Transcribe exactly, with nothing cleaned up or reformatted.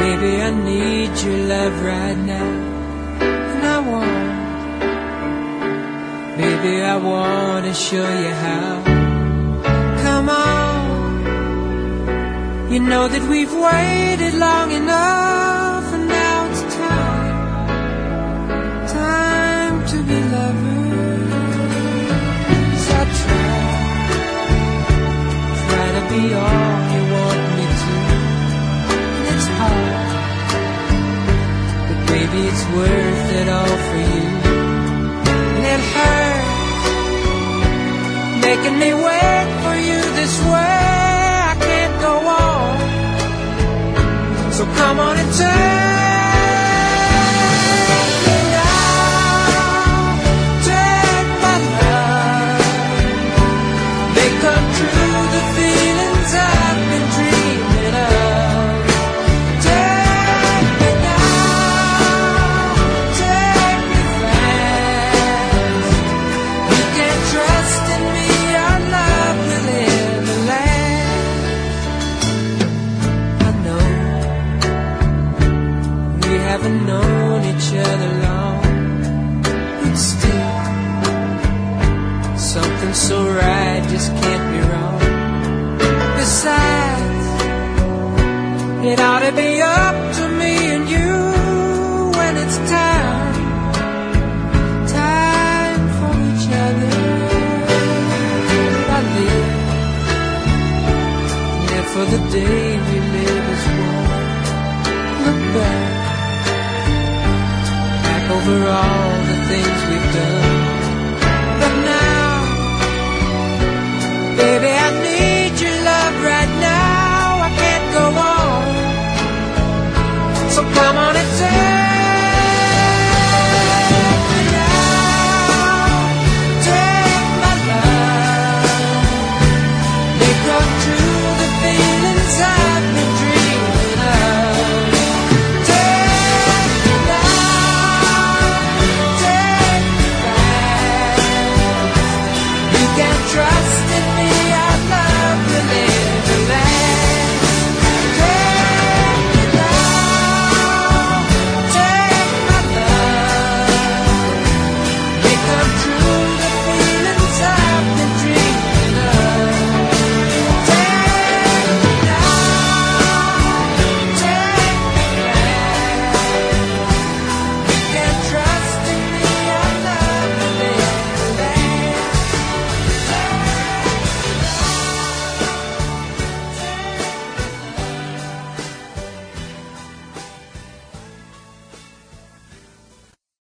Baby, I need your love right now, and I want, baby, I want to show you how. Come on, you know that we've waited long enough, and now it's time, time to be lovers. I try, try to be all you want me to, and it's hard, but baby, it's worth it all for you. And it hurts, making me wait for you this way. I can't go on, so come on and take me now, take my love, make come true the feelings I've been dreaming of. Take me now, take me fast. You can trust in me, our love will ever last. I know we haven't known each other long, but still something so right just can't be wrong. Besides, it ought to be up to me and you when it's time, time for each other. I live, yeah, for the day we live as one. Look back, back over all